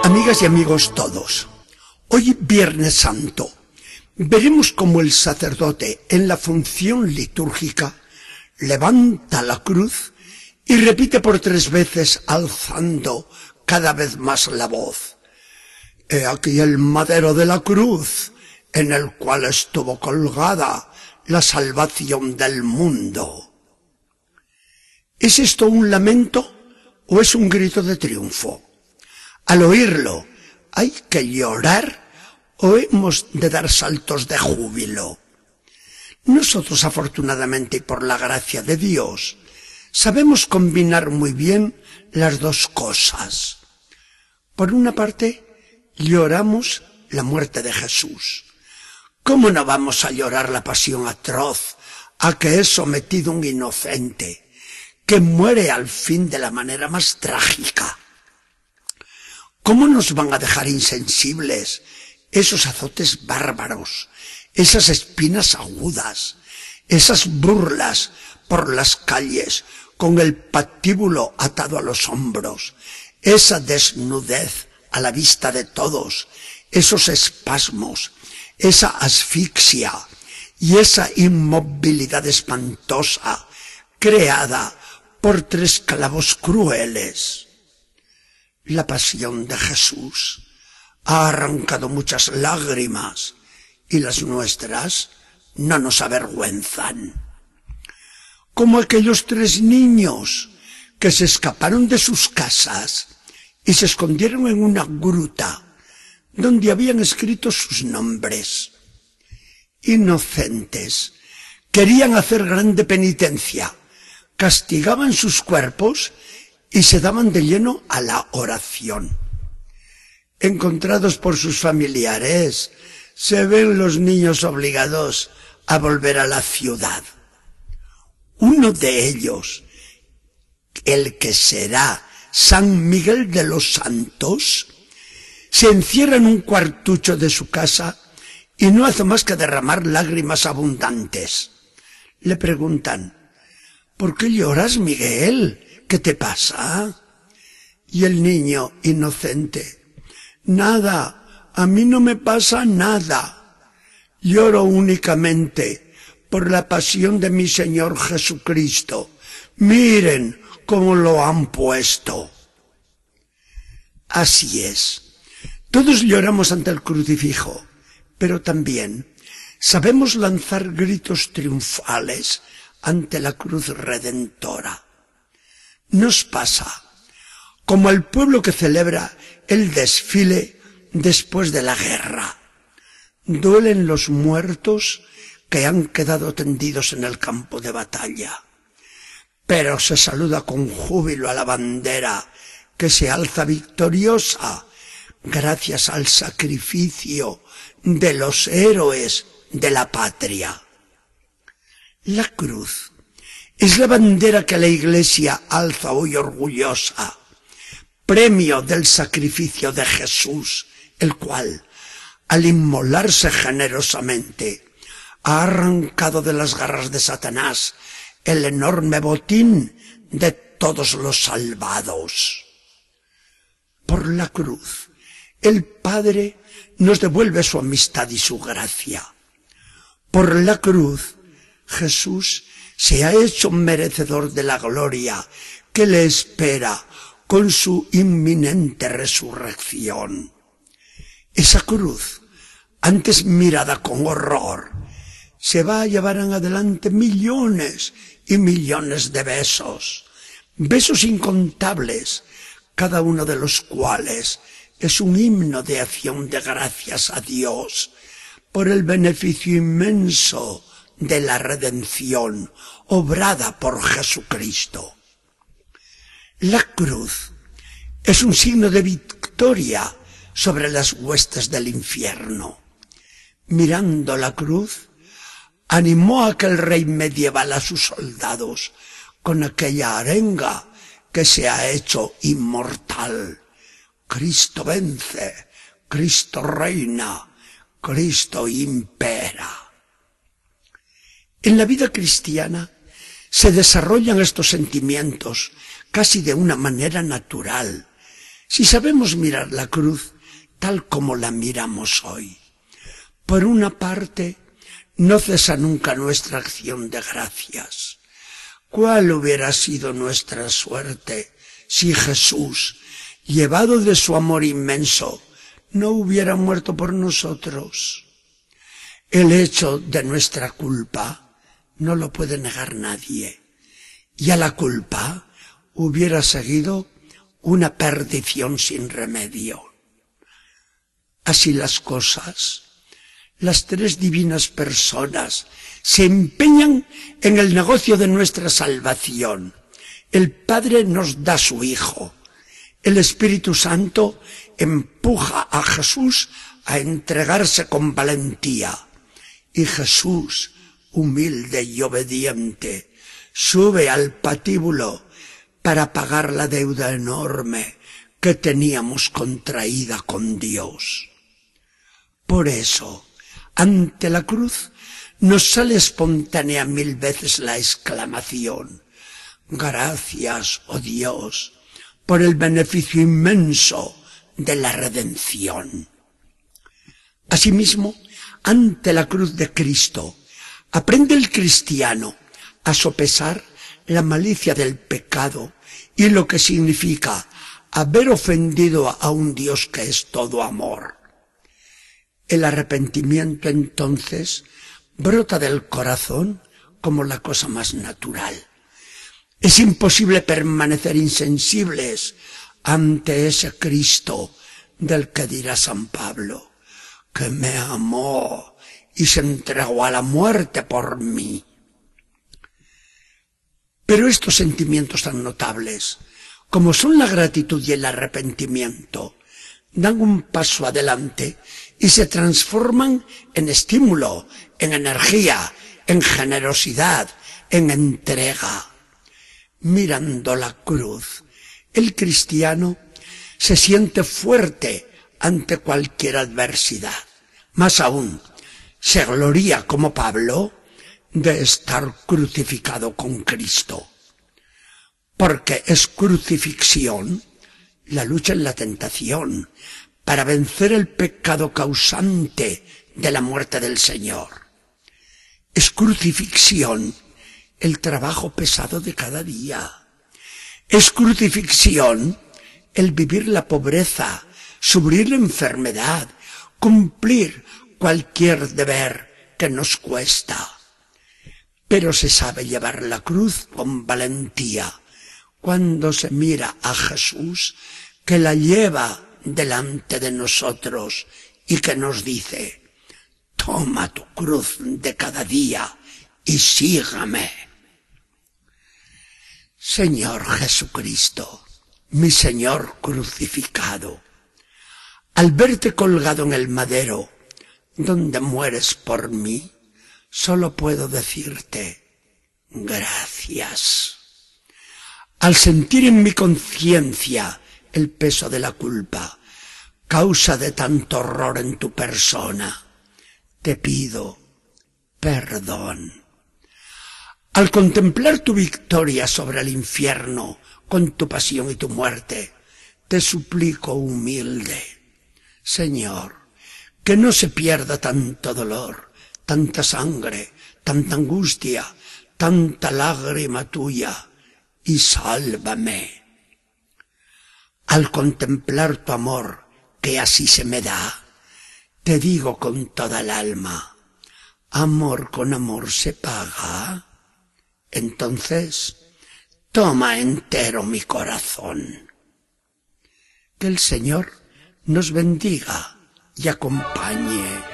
Amigas y amigos todos, hoy Viernes Santo veremos cómo el sacerdote en la función litúrgica levanta la cruz y repite por 3 veces alzando cada vez más la voz: «He aquí el madero de la cruz, en el cual estuvo colgada la salvación del mundo». ¿Es esto un lamento o es un grito de triunfo? Al oírlo, ¿hay que llorar o hemos de dar saltos de júbilo? Nosotros, afortunadamente y por la gracia de Dios, sabemos combinar muy bien las dos cosas. Por una parte, lloramos la muerte de Jesús. ¿Cómo no vamos a llorar la pasión atroz a que es sometido un inocente, que muere al fin de la manera más trágica? ¿Cómo nos van a dejar insensibles esos azotes bárbaros, esas espinas agudas, esas burlas por las calles con el patíbulo atado a los hombros, esa desnudez a la vista de todos, esos espasmos, esa asfixia y esa inmovilidad espantosa creada por 3 clavos crueles? La pasión de Jesús ha arrancado muchas lágrimas y las nuestras no nos avergüenzan. Como aquellos 3 niños que se escaparon de sus casas y se escondieron en una gruta donde habían escrito sus nombres. Inocentes, querían hacer grande penitencia, castigaban sus cuerpos y se daban de lleno a la oración. Encontrados por sus familiares, se ven los niños obligados a volver a la ciudad. Uno de ellos, el que será San Miguel de los Santos, se encierra en un cuartucho de su casa y no hace más que derramar lágrimas abundantes. Le preguntan: ¿por qué lloras, Miguel? ¿Qué te pasa? Y el niño inocente: nada, a mí no me pasa nada. Lloro únicamente por la pasión de mi Señor Jesucristo. Miren cómo lo han puesto. Así es. Todos lloramos ante el crucifijo, pero también sabemos lanzar gritos triunfales ante la cruz redentora. Nos pasa como al pueblo que celebra el desfile después de la guerra. Duelen los muertos que han quedado tendidos en el campo de batalla, pero se saluda con júbilo a la bandera que se alza victoriosa gracias al sacrificio de los héroes de la patria. La cruz es la bandera que la Iglesia alza hoy orgullosa, premio del sacrificio de Jesús, el cual, al inmolarse generosamente, ha arrancado de las garras de Satanás el enorme botín de todos los salvados. Por la cruz, el Padre nos devuelve su amistad y su gracia. Por la cruz, Jesús se ha hecho merecedor de la gloria que le espera con su inminente resurrección. Esa cruz, antes mirada con horror, se va a llevar en adelante millones y millones de besos, besos incontables, cada uno de los cuales es un himno de acción de gracias a Dios por el beneficio inmenso de la redención obrada por Jesucristo. La cruz es un signo de victoria sobre las huestes del infierno. Mirando la cruz, animó a aquel rey medieval a sus soldados con aquella arenga que se ha hecho inmortal: Cristo vence, Cristo reina, Cristo impera. En la vida cristiana se desarrollan estos sentimientos casi de una manera natural, Si sabemos mirar la cruz tal como la miramos hoy, por una parte, no cesa nunca nuestra acción de gracias. ¿Cuál hubiera sido nuestra suerte si Jesús, llevado de su amor inmenso, no hubiera muerto por nosotros? El hecho de nuestra culpa no lo puede negar nadie, y a la culpa hubiera seguido una perdición sin remedio. Así las cosas, las tres divinas personas se empeñan en el negocio de nuestra salvación. El Padre nos da su Hijo. El Espíritu Santo empuja a Jesús a entregarse con valentía. Y Jesús, humilde y obediente, sube al patíbulo para pagar la deuda enorme que teníamos contraída con Dios. Por eso, ante la cruz, nos sale espontánea 1000 veces la exclamación: gracias, oh Dios, por el beneficio inmenso de la redención. Asimismo, ante la cruz de Cristo, aprende el cristiano a sopesar la malicia del pecado y lo que significa haber ofendido a un Dios que es todo amor. El arrepentimiento entonces brota del corazón como la cosa más natural. Es imposible permanecer insensibles ante ese Cristo del que dirá San Pablo, que me amó y se entregó a la muerte por mí. Pero estos sentimientos tan notables, como son la gratitud y el arrepentimiento, dan un paso adelante y se transforman en estímulo, en energía, en generosidad, en entrega. Mirando la cruz, el cristiano se siente fuerte ante cualquier adversidad. Más aún, se gloría como Pablo de estar crucificado con Cristo. Porque es crucifixión la lucha en la tentación para vencer el pecado causante de la muerte del Señor. Es crucifixión el trabajo pesado de cada día. Es crucifixión el vivir la pobreza, sufrir la enfermedad, cumplir cualquier deber que nos cuesta. Pero se sabe llevar la cruz con valentía cuando se mira a Jesús que la lleva delante de nosotros y que nos dice: toma tu cruz de cada día y sígame. Señor Jesucristo, mi Señor crucificado, al verte colgado en el madero donde mueres por mí, solo puedo decirte gracias. Al sentir en mi conciencia el peso de la culpa, causa de tanto horror en tu persona, te pido perdón. Al contemplar tu victoria sobre el infierno con tu pasión y tu muerte, te suplico humilde, Señor, que no se pierda tanto dolor, tanta sangre, tanta angustia, tanta lágrima tuya, y sálvame. Al contemplar tu amor, que así se me da, te digo con toda el alma: amor con amor se paga. Entonces, toma entero mi corazón. Que el Señor nos bendiga y acompañe.